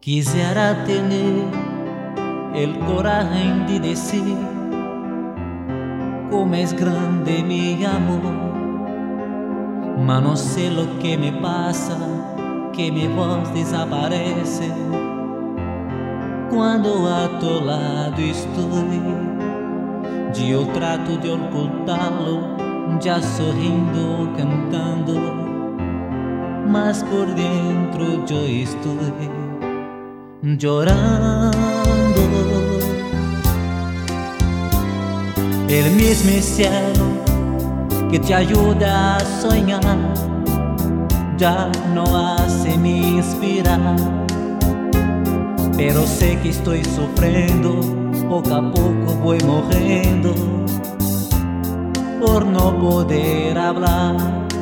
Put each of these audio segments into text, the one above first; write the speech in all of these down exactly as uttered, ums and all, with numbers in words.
Quisiera tener el coraje de decir cómo es grande mi amor, mas no sé lo que me pasa, que mi voz desaparece cuando a tu lado estoy. Yo trato de ocultarlo, ya sorrindo, cantando, mas por dentro yo estoy llorando. El mismo cielo que te ayuda a soñar ya no hace me inspirar, pero sé que estoy sufriendo, poco a poco voy morrendo por no poder hablar.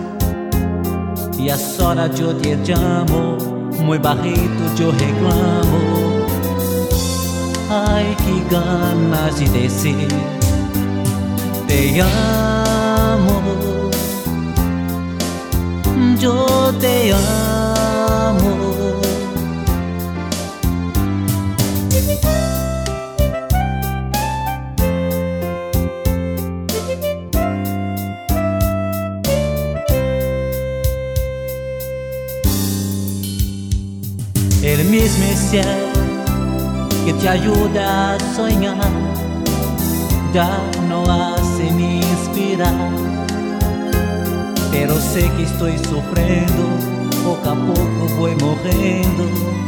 Y a solas yo te llamo, muy bajito yo reclamo. Ay, qué ganas de decir te amo, yo te amo. El mismo cielo que te ayuda a soñar ya no hace me inspirar, pero sé que estoy sufriendo, poco a poco voy morrendo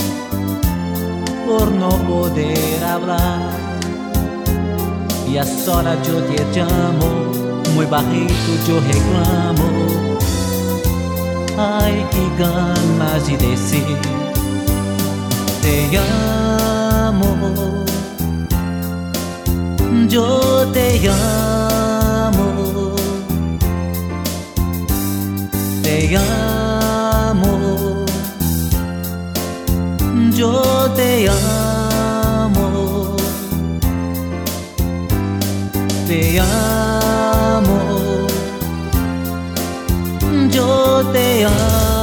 por no poder hablar. Y a solas yo te llamo, muy bajito yo reclamo. Ay, qué ganas de decir te amo, yo te amo, te amo, yo te amo, te amo, yo te amo.